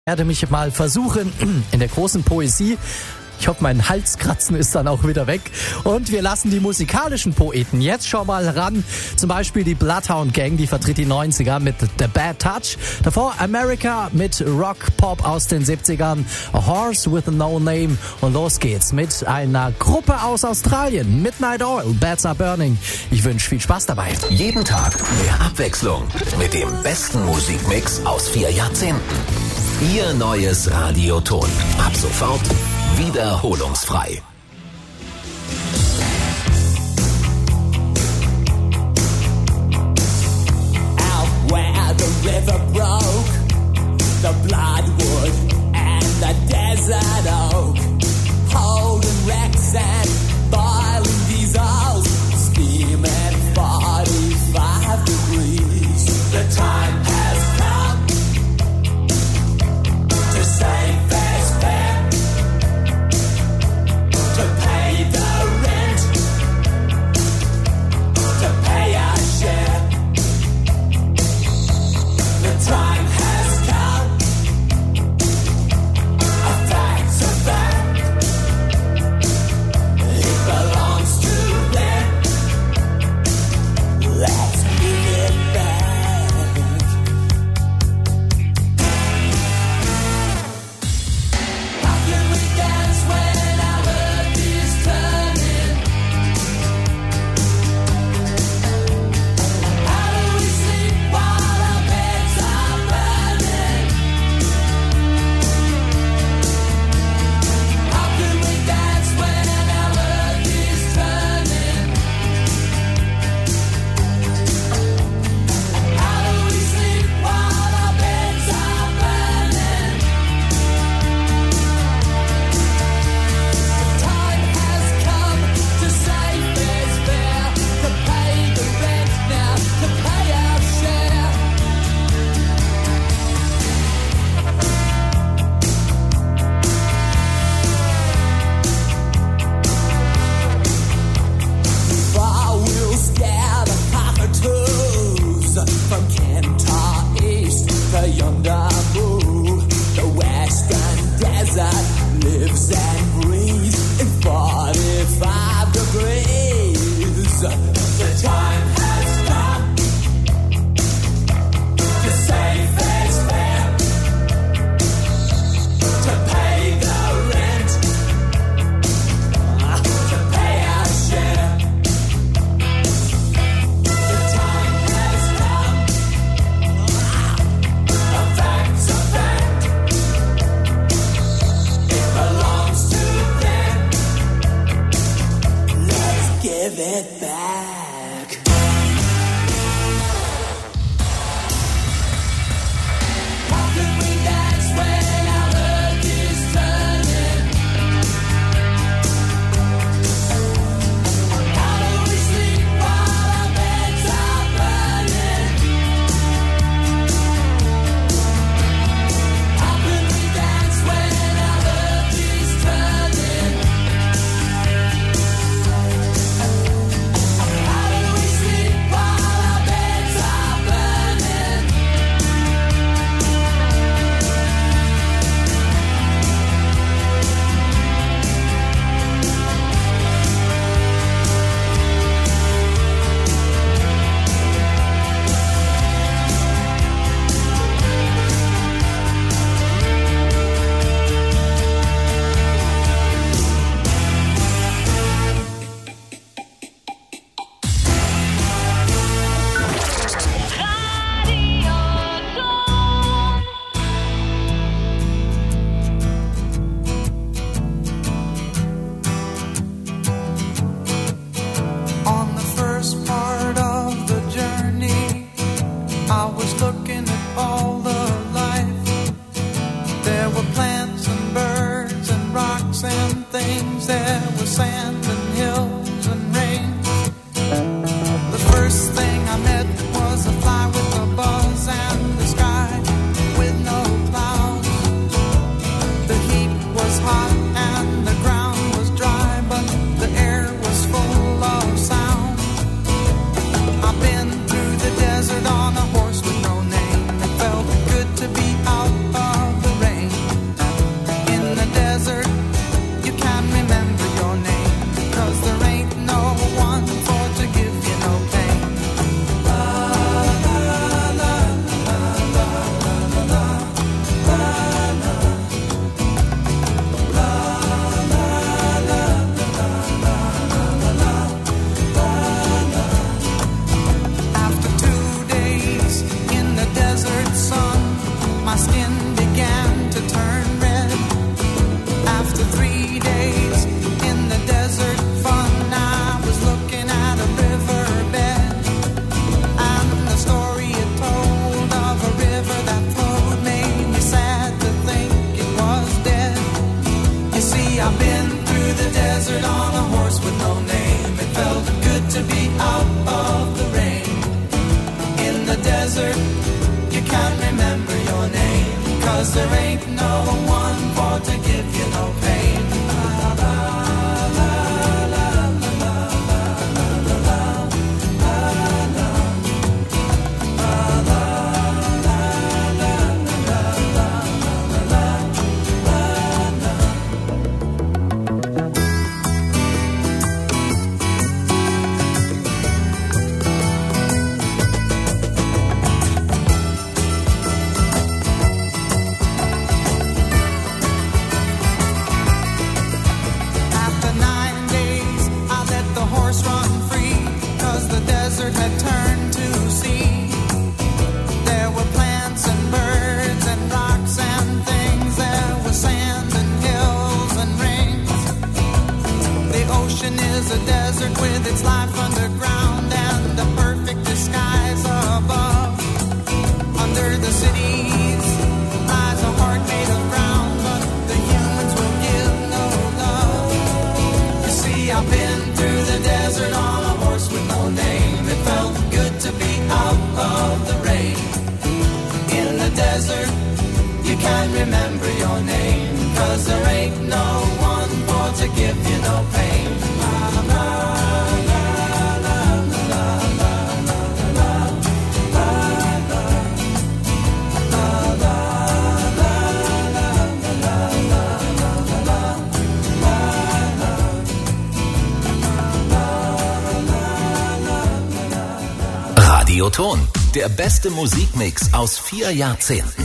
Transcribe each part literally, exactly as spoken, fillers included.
werde mich mal versuchen in der großen Poesie. Ich hoffe, mein Halskratzen ist dann auch wieder weg. Und wir lassen die musikalischen Poeten jetzt schon mal ran. Zum Beispiel die Bloodhound Gang, die vertritt die neunziger mit The Bad Touch. Davor America mit Rock Pop aus den siebzigern. A Horse with No Name. Und los geht's mit einer Gruppe aus Australien. Midnight Oil, Bats Are Burning. Ich wünsche viel Spaß dabei. Jeden Tag mehr Abwechslung mit dem besten Musikmix aus vier Jahrzehnten. Ihr neues Radioton. Ab sofort wiederholungsfrei. Out where the river broke, the bloodwood and the desert oak, holding wrecks and boiling diesels, steaming forty-five degrees. The time has come to save this fair, to pay the rent, to pay our share. The time has come, a fact's a fact. It belongs to them. Let's give it back. How can we dance when our earth is turning? How do we sleep while our beds are burning? How can we dance when our earth is turning? How do we sleep while our beds are burning? The time has come to save this fair, to pay the rent now, to pay our share. Far we'll scare the cockatoos from Kentar East to yonder Moo. The western desert lives and breathes in forty-five degrees. The time has come to save this fair, to pay the rent, to pay our share. The time has come, a fact's a fact. It belongs to them. Let's give it back. How can we dance when our earth is turning? How do we sleep while our beds are burning? How can we dance when our earth is turning? How do we sleep while our beds are burning? On the first part of the journey, I was looking at all the life. There were plants and birds and rocks and things. There was sand and hills and rain. The first thing I met was a fly with a buzz and the sky with no clouds. The heat was hot and the ground was dry, but the air was full of sound. I've been through the desert on a horse with no name. It felt good to be out of the rain. 'cause there ain't no one for to give you no pain. La, la, la, la, la, la, la, la, la, la, After nine days, I let the horse run free, 'cause the desert had turned to sea. There were plants and birds and rocks and things. There was sand and hills and rings. The ocean is a desert with its life underground and a perfect disguise above. Under the cities lies a heart made of ground, but the humans will give no love. You see, I've been through the desert on a horse with no name. It felt good to be out of the rain. In the desert, you can't remember your name, 'cause there ain't no one for to give you no pain. La, la, la, la, la, la, la, la, la, la, Radioton, der beste Musikmix aus vier Jahrzehnten.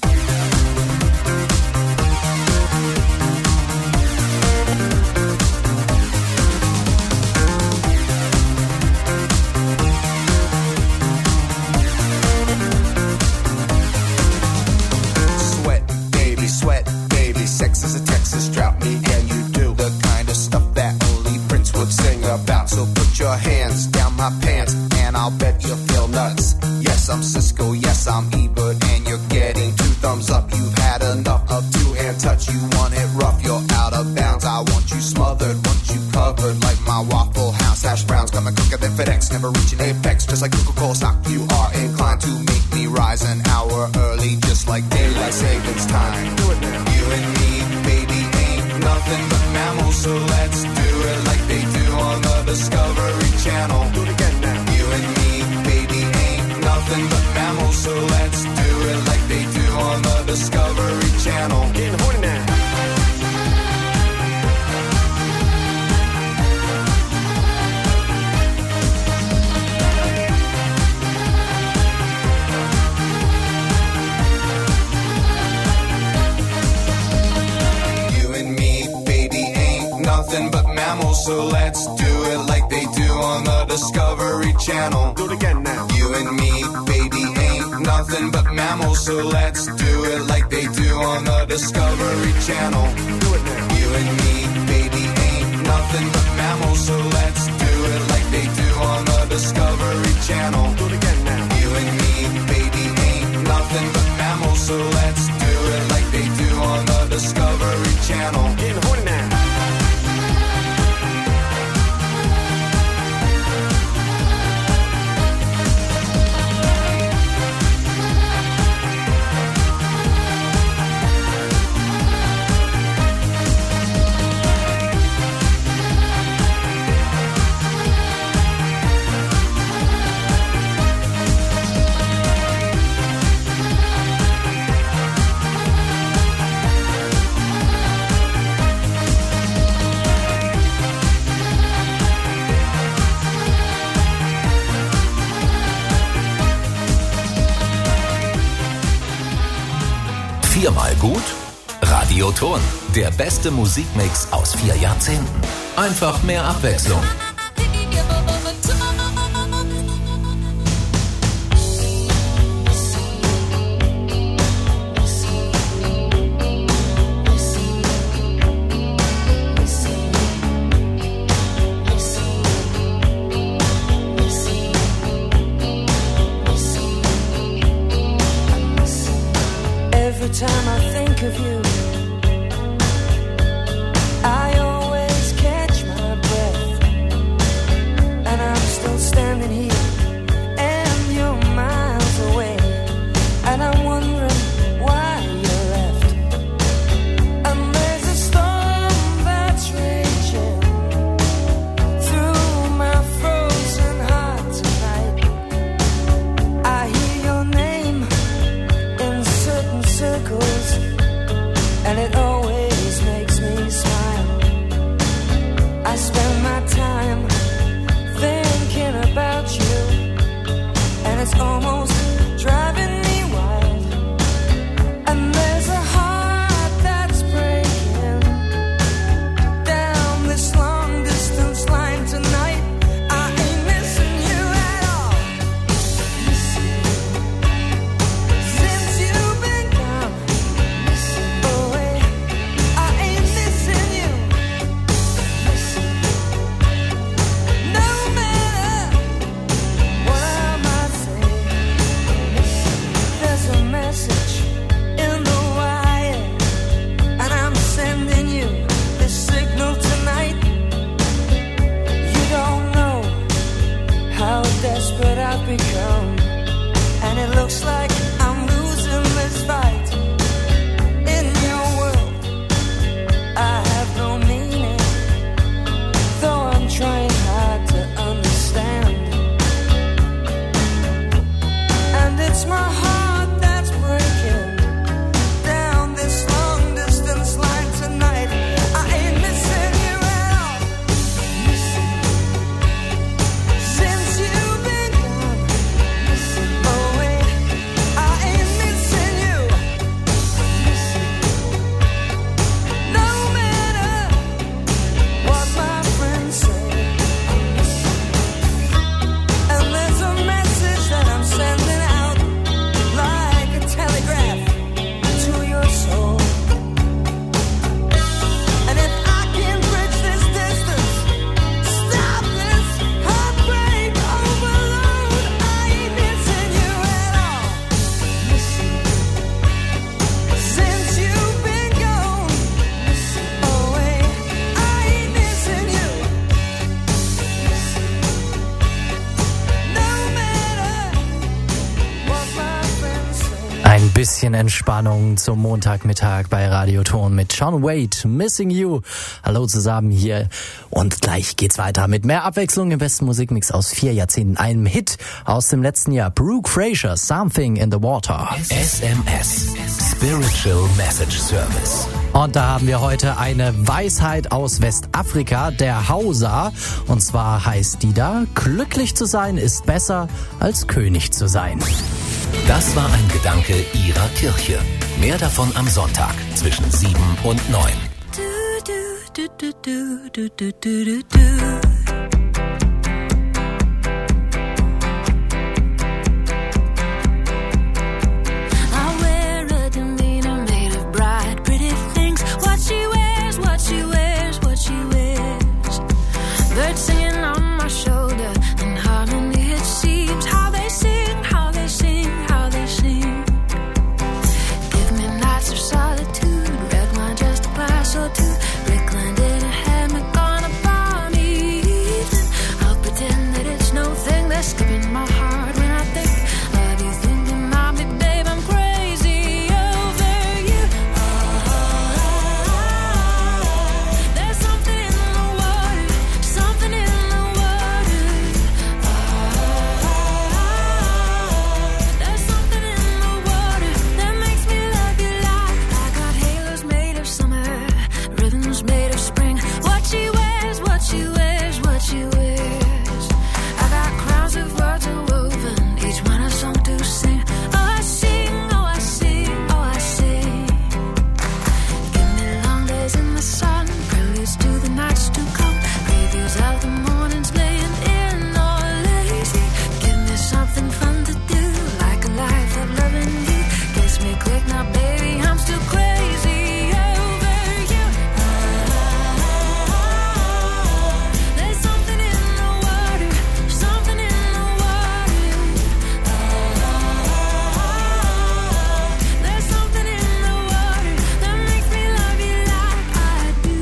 Sweat, baby, sweat, baby. Sex is a Texas drought. Me and you do the kind of stuff that only Prince would sing about. So put your hands down my pants, and I'll bet you'll feel nuts. Yes, I'm Cisco, yes, I'm Ebert, and you're getting two thumbs up. You've had enough of two-hand touch. You want it rough, you're out of bounds. I want you smothered, want you covered like my Waffle House hash browns. Coming quicker than FedEx, never reaching apex. Just like Coca-Cola stock, you are inclined to make me rise an hour early, just like daylight savings time. Do it now. You and me, baby, ain't nothing but mammals, so let's do it like they do on the Discovery Channel. Do it again now. You and me, baby, ain't nothing but mammals, so let's do it like they do on the Discovery Channel. Getting horny now. You and me, baby, ain't nothing but mammals, so let's do it like they do on the Discovery Channel. Do it again now. You and me, baby, ain't nothing but mammals, so let's do it like they do on the Discovery Channel. Do it now. You and me, baby, ain't nothing but mammals, so let's do it like they do on the Discovery Channel. Do it again now. You and me, baby, ain't nothing but mammals, so let's do it like they do on the Discovery Channel. Getting horny now. Viermal gut? Radioton, der beste Musikmix aus vier Jahrzehnten. Einfach mehr Abwechslung. Every time I think of you, I always catch my breath, and I'm still standing here, and you're miles away, and I'm wondering why you're bisschen Entspannung zum Montagmittag bei Radioton mit John Wade, Missing You. Hallo zusammen hier und gleich geht's weiter mit mehr Abwechslung im besten Musikmix aus vier Jahrzehnten. Einem Hit aus dem letzten Jahr, Brooke Fraser, Something in the Water. S M S, Spiritual Message Service. Und da haben wir heute eine Weisheit aus Westafrika, der Hausa. Und zwar heißt die da, glücklich zu sein ist besser als König zu sein. Das war ein Gedanke Ihrer Kirche. Mehr davon am Sonntag zwischen sieben und neun. Birds singing on my shoulder in harmony it seems. How they sing, how they sing, how they sing. Give me nights of solitude, red wine just a glass or two. Rickland in a hammock on a balmy evening. I'll pretend that it's no thing that's skipping my heart when I think of you. Thinking of me, babe, I'm crazy over you. There's something in the water, something in the water. There's something in the water that makes me love you like I got halos made of summer, ribbons made of spring. What she wears, what she wears, what she wears. I got crowns of words woven, each one a song to sing. Oh, I sing, oh, I sing, oh, I sing. Give me long days in the sun, preludes to the nights to come, previews of the mornings laying in or lazy. Give me something fun to do, like a life of loving you. Kiss me quick now, baby, I'm still crazy over you. There's something in the water, something in the water. There's something in the water that makes me love you like I do.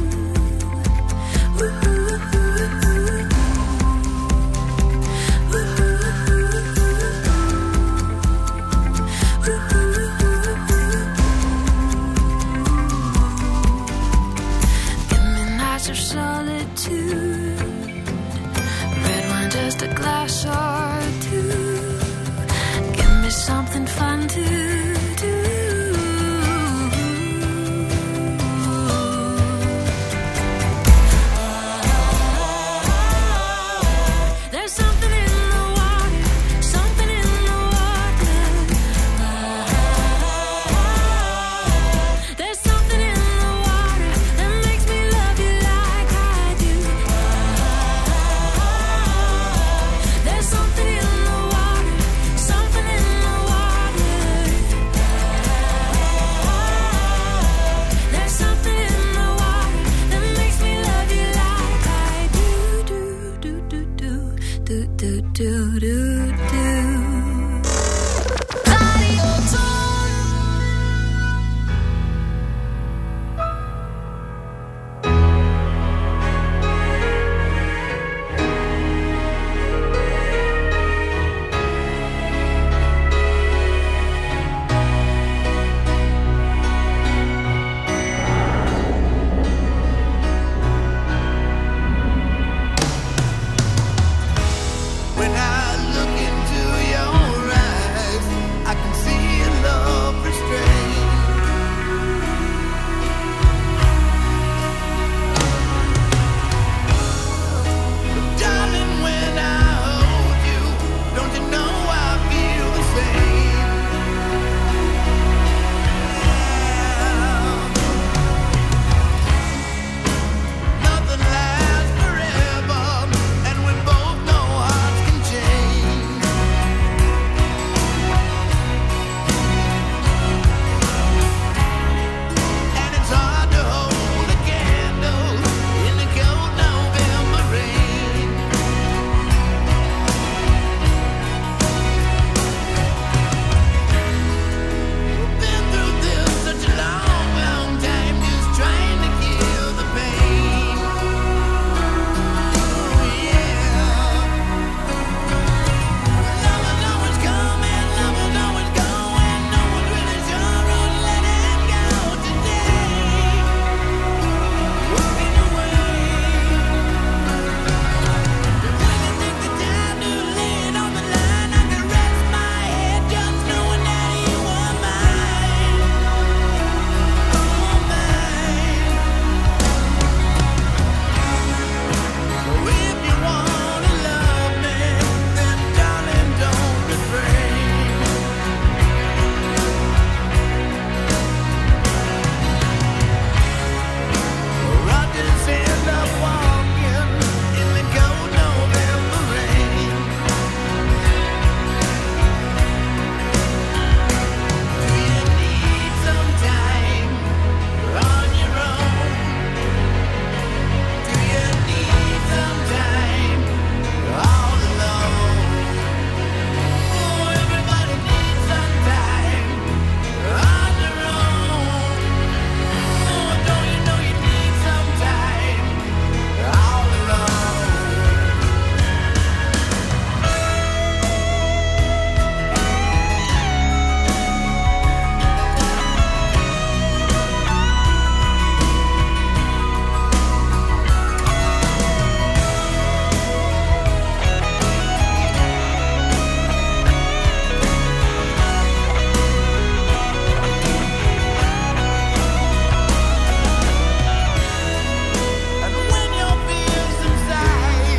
Give me nights of solitude, red wine just a glass or